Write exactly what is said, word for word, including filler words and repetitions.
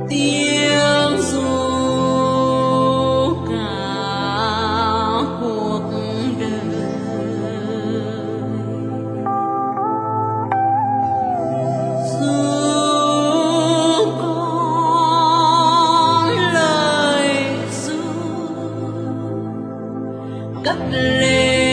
tiếng ru cả cuộc đời. Ru con lời ru cất lên